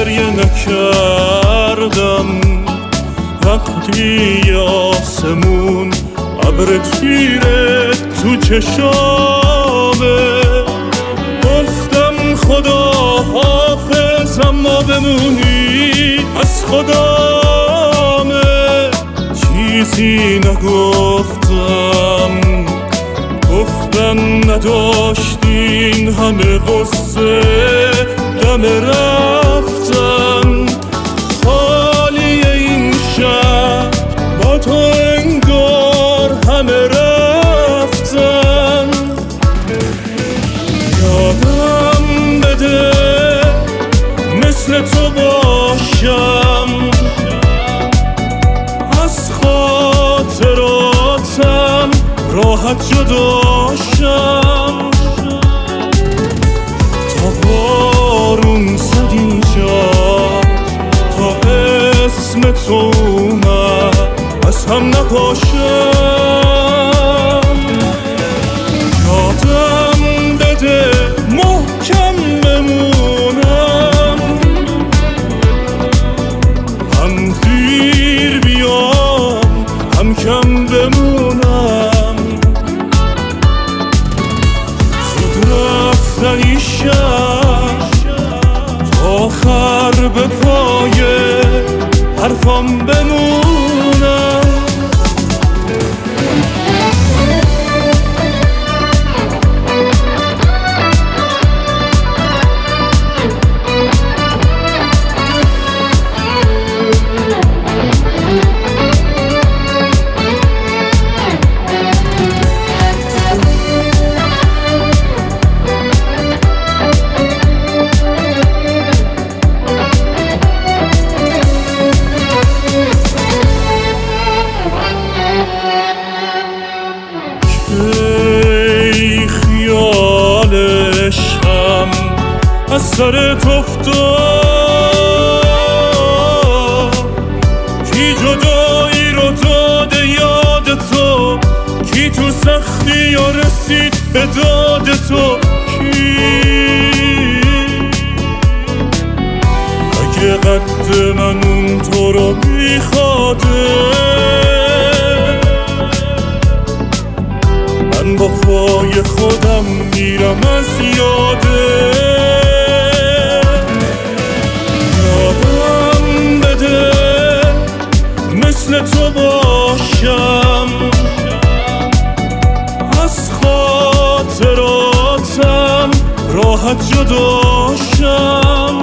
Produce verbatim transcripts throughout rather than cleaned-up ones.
گریه نکردم وقتی آسمون ابر تیره تو چشامه. گفتم خدا حافظ اما بمونی از خدامه. چیزی نگفتم گفتن نداشتین همه غصه دم رفتن. خالی این شب با تو انگار همه رفتن. یادم بده مثل تو باشم از خاطراتم راحت جداشم. تا بارون زد اینجا تا اسم تو اومد از هم نپاشم. یادم بده محکم بمونم هم دیر بیام هم کم بمونم. زود رفتن این شب تا آخر به پای حرفام بمونم. ای خیالش هم از سرت افتاد کی جدایی رو داده یاد تو، کی تو سختی یا رسید به داد تو، کی اگه قد من اون تو رو میخواده من با پای خودم میرم از یاده. یادم بده مثل تو باشم از خاطراتم راحت جداشم.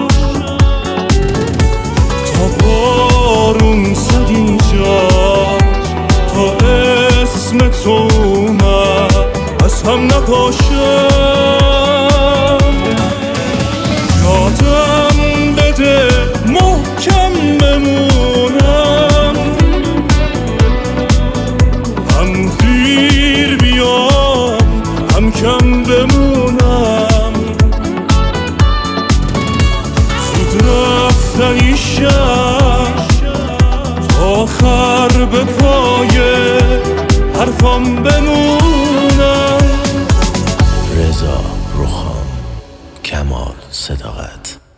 تا بارون زد اینجا تا اسم تو اومد از هم نپاشم. یادم بده محکم بمونم هم دیر بیام هم کم بمونم. زود رفتن این شب تا آخر به پای حرفام بمونم. رضا روخان، کمال صداقت.